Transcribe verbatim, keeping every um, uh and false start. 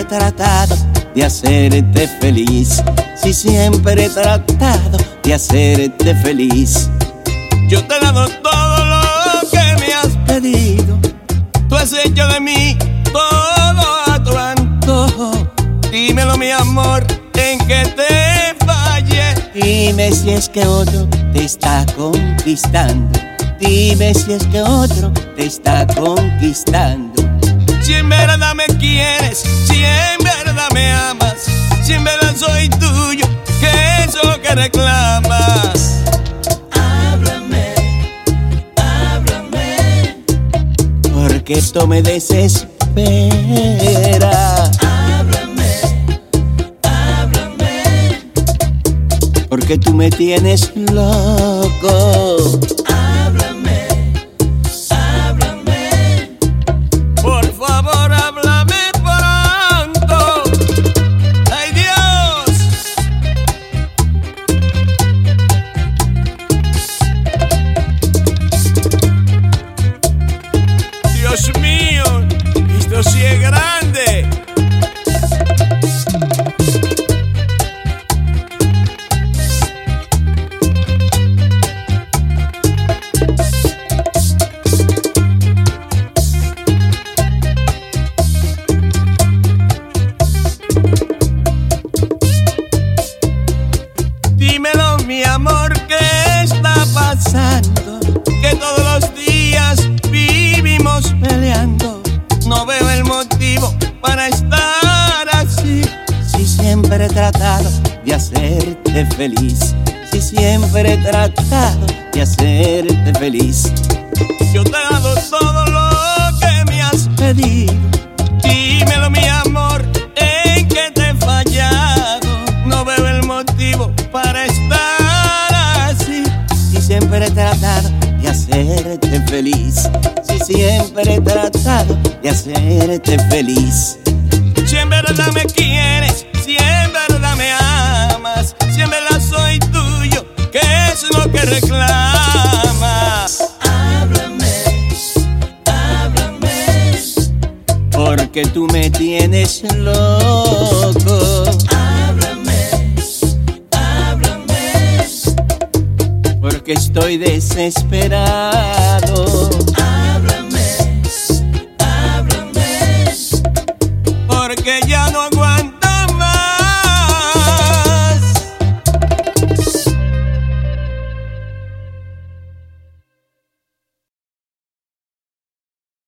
tratado de hacerte feliz, si siempre he tratado de hacerte feliz. Yo te he dado todo lo que me has pedido, tú has hecho de mí todo a tu antojo. Dímelo, mi amor, en que te fallé. Dime si es que otro te está conquistando. Dime si es que otro te está conquistando. Si en verdad me quieres, si en verdad me amas, si en verdad soy tuyo, ¿qué es lo que reclamas? Háblame, háblame, porque esto me desespera. háblame, háblame, porque tú me tienes loco. háblame, háblame, Por favor, háblame pronto. ¡Ay, Dios! Dios mío, esto sí es grande. Dímelo, mi amor, ¿qué está pasando? Que todos los días vivimos peleando. No veo el motivo para estar así. Si siempre he tratado de hacerte feliz, si siempre he tratado de hacerte feliz. Yo te he dado todo lo que me has pedido. Dímelo, mi amor, en que te he fallado. No veo el motivo para estar así. Si siempre he tratado de hacerte feliz, si siempre he tratado de hacerte feliz. Si en verdad me quieres, si en verdad me amas, si en verdad soy tuyo, ¿qué es lo que reclamas? háblame, háblame, Porque tú me tienes loco. háblame, háblame, Porque estoy desesperado.